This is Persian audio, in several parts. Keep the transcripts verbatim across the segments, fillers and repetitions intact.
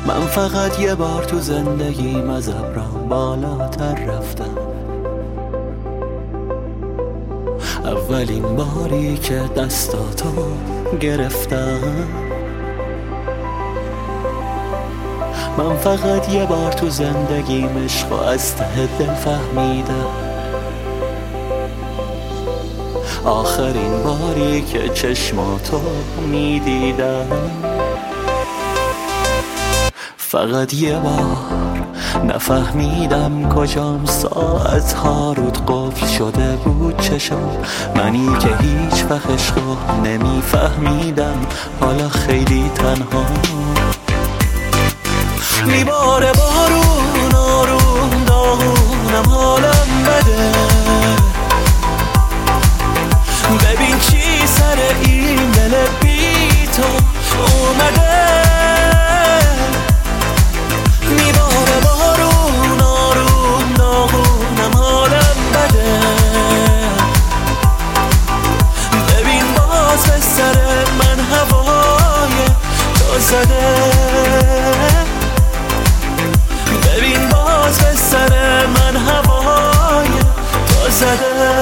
من فقط یه بار تو زندگیم از ابرام بالاتر رفتم، اولین باری که دستاتو گرفتم. من فقط یه بار تو زندگیم عشقو از ته دل فهمیدم، آخرین باری که چشماتو میدیدم. فقط یه بار نفهمیدم کجام، ساعتها رود قفل شده بود چشم منی که هیچ وقت عشقو نمیفهمیدم، حالا خیلی تنها. میباره بارون آروم داغونم، حالم بده، ببین چی سر این دل بی تو اومده. میباره بارون آروم داغونم، حالم بده، ببین باز به سر من هوای تو زده، ببین باز به سر من هوای تو زده.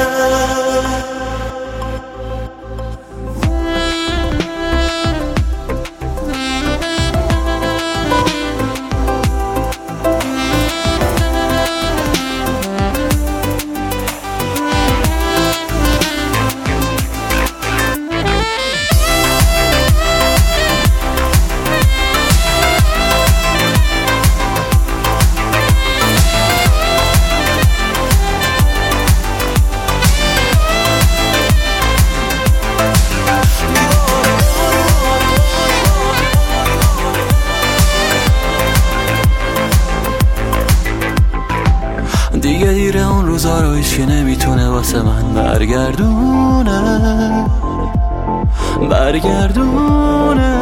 دیگه دیره اون روزا رو هیچ که نمیتونه واسه من برگردونه برگردونه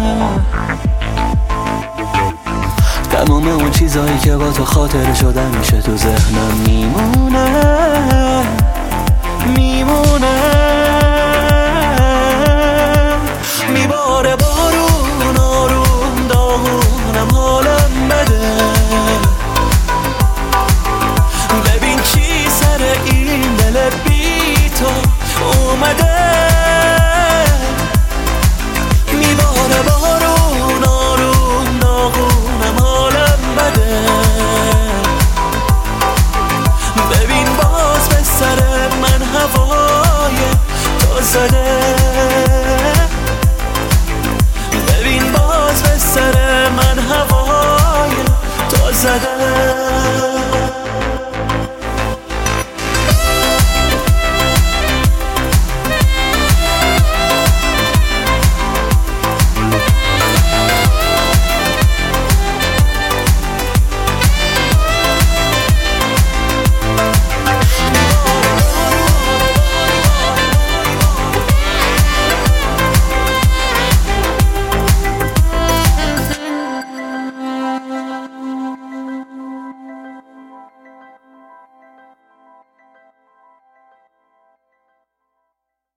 تمام اون چیزایی که با تو خاطر شدن میشه تو ذهنم میمونه میمونه